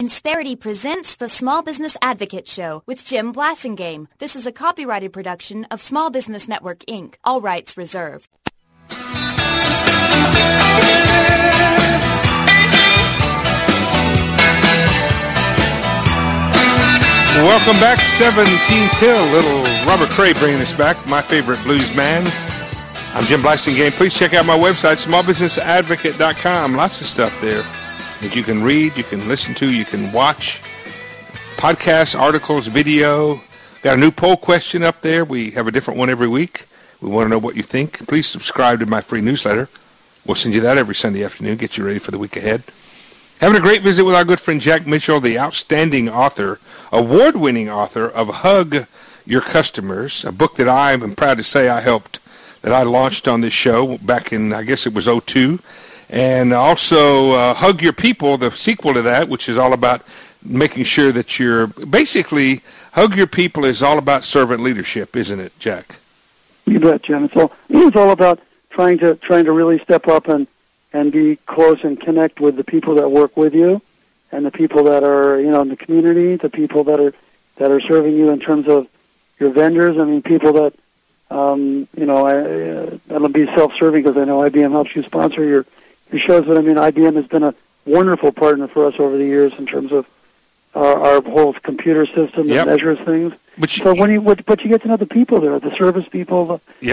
Insperity presents the Small Business Advocate Show with Jim Blasingame. This is a copyrighted production of Small Business Network, Inc., all rights reserved. Welcome back, 17 till. Little Robert Cray bringing us back, my favorite blues man. I'm Jim Blasingame. Please check out my website, smallbusinessadvocate.com. Lots of stuff there that you can read, you can listen to, you can watch. Podcasts, articles, video. Got a new poll question up there. We have a different one every week. We want to know what you think. Please subscribe to my free newsletter. We'll send you that every Sunday afternoon, get you ready for the week ahead. Having a great visit with our good friend Jack Mitchell, the outstanding author, award-winning author of Hug Your Customers, a book that I am proud to say that I launched on this show back in, I guess it was 2002. And also Hug Your People, the sequel to that, which is all about making sure that you're, basically, Hug Your People is all about servant leadership, isn't it, Jack? You bet, Jim. It's all about trying to really step up and be close and connect with the people that work with you, and the people that are, in the community, the people that are serving you in terms of your vendors. I mean, people that, that'll be self-serving because I know IBM helps you sponsor your shows, but I mean, IBM has been a wonderful partner for us over the years in terms of our whole computer system that measures things. But you get to know the people there, the service people, the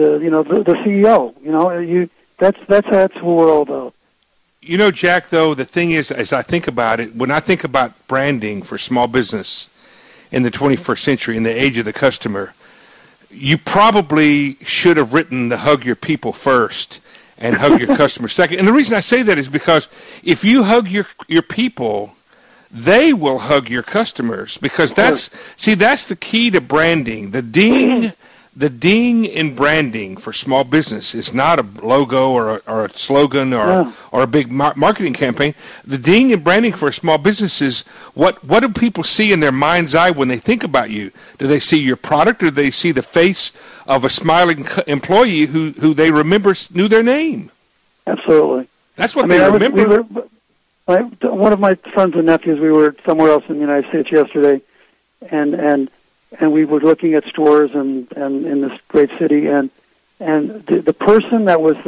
CEO. That's who we're all about. Jack, though, the thing is, as I think about it, when I think about branding for small business in the 21st century, in the age of the customer, you probably should have written the Hug Your People first and Hug Your Customer second. And the reason I say that is because if you hug your people, they will hug your customers, because that's the key to branding. The ding in branding for small business is not a logo or a slogan or a big marketing campaign. The ding in branding for a small business is what do people see in their mind's eye when they think about you? Do they see your product, or do they see the face of a smiling employee who they knew their name? Absolutely. That's what they remember. One of my sons and nephews, we were somewhere else in the United States yesterday, and we were looking at stores and in this great city, and the person that was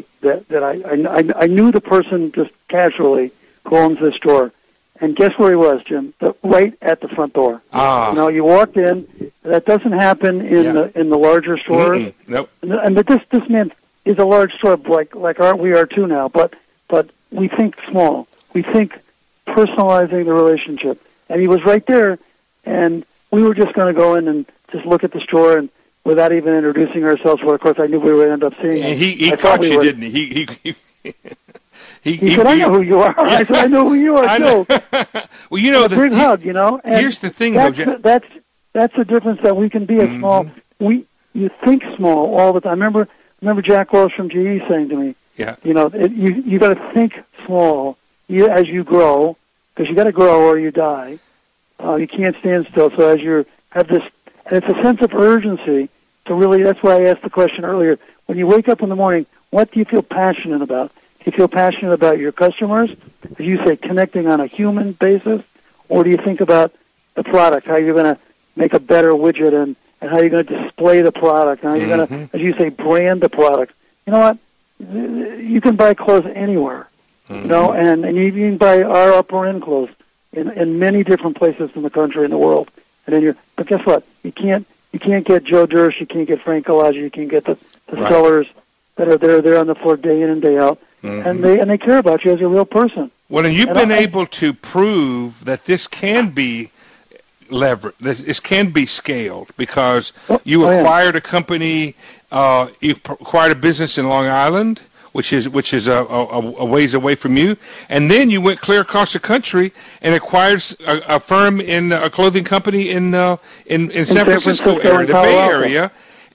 I knew the person just casually who owns this store, and guess where he was, Jim? Right at the front door. You walked in. That doesn't happen in the larger stores. Nope. But this man is a large store like we are too now. But we think small. We think personalizing the relationship, and he was right there, and we were just going to go in and just look at the store, and without even introducing ourselves, well, of course, I knew we would end up seeing him. And he caught you, didn't he? He said, I know who you are. I said, I know who you are, too. Well, the big hug, And here's the thing, that's the difference that we can be a small. You think small all the time. I remember Jack Welch from GE saying to me, you got to think small as you grow, because you got to grow or you die. You can't stand still. So as you have this, and it's a sense of urgency to really, that's why I asked the question earlier. When you wake up in the morning, what do you feel passionate about? Do you feel passionate about your customers, as you say, connecting on a human basis? Or do you think about the product, how you're going to make a better widget, and how you're going to display the product, and how you're going to, as you say, brand the product? You know what? You can buy clothes anywhere, and you can buy our upper-end clothes in many different places in the country and the world. And then but guess what? You can't get Joe Dirsch, you can't get Frank Galazzi, you can't get the sellers that are there on the floor day in and day out, and they care about you as a real person. Well, and you've been able to prove that this can be this can be scaled, because you acquired a company, you acquired a business in Long Island, which is a ways away from you, and then you went clear across the country and acquired a firm in a clothing company in San Francisco area, the Bay Area,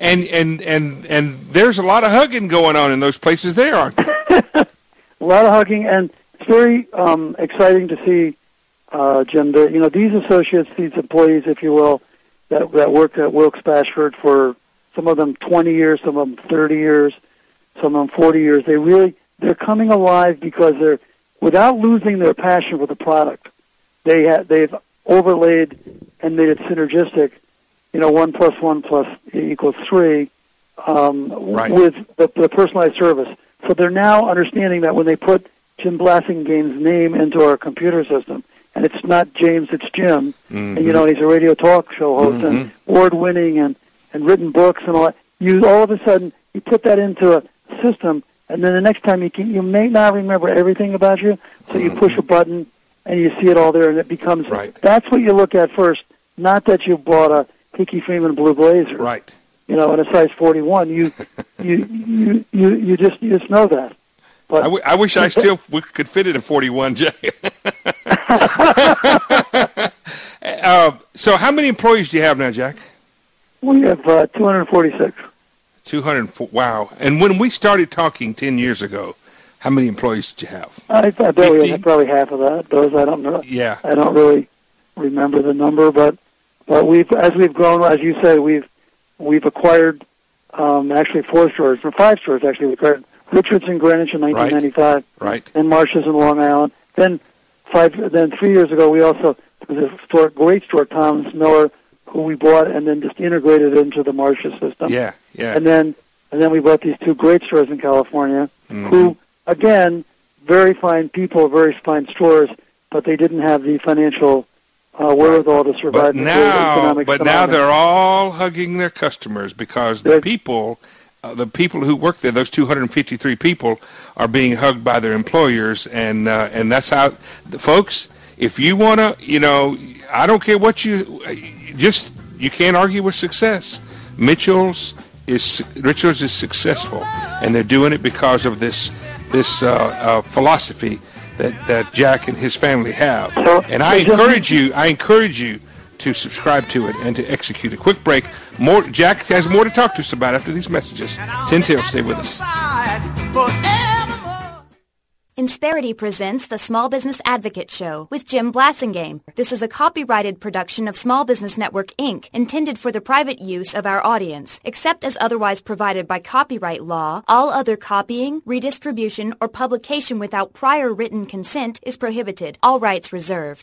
and there's a lot of hugging going on in those places there, aren't there? A lot of hugging, and it's very exciting to see, Jim. These associates, these employees, if you will, that worked at Wilkes-Bashford for some of them 20 years, some of them 30 years. Some of them 40 years. They're coming alive because they're, without losing their passion for the product, they've overlaid and made it synergistic. 1 + 1 = 3 with the personalized service. So they're now understanding that when they put Jim Blassingame's name into our computer system, and it's not James, it's Jim, and he's a radio talk show host and award-winning and written books and all that. All of a sudden, you put that into a system, and then the next time you may not remember everything about you, so you push a button and you see it all there, and it becomes, that's what you look at first, not that you bought a Hickey Freeman blue blazer. Right. In a size 41, you just know that. But I wish we could fit it in 41, Jay. So how many employees do you have now, Jack? We have 246. 204. Wow. And when we started talking 10 years ago, how many employees did you have? I bet we had probably half of that. Those I don't know. Yeah. I don't really remember the number, but as we've grown, as you say, we've acquired actually 4 stores, or 5 stores actually. We acquired Richards in Greenwich in 1995, and Marsh's in Long Island. Then 3 years ago, we also there was a great store, Thomas Miller, who we bought and then just integrated into the Marsh's system. Yeah. And then we bought these 2 great stores in California, who again, very fine people, very fine stores, but they didn't have the financial wherewithal to survive. But now they're all hugging their customers because the people who work there, those 253 people, are being hugged by their employers, and that's how, folks. If you want to, I don't care what you can't argue with success. Richards is successful, and they're doing it because of this philosophy that Jack and his family have. And I encourage you to subscribe to it and to execute a quick break. Jack has more to talk to us about after these messages. 10 till, stay with us. Insperity presents the Small Business Advocate Show with Jim Blasingame. This is a copyrighted production of Small Business Network, Inc., intended for the private use of our audience. Except as otherwise provided by copyright law, all other copying, redistribution, or publication without prior written consent is prohibited. All rights reserved.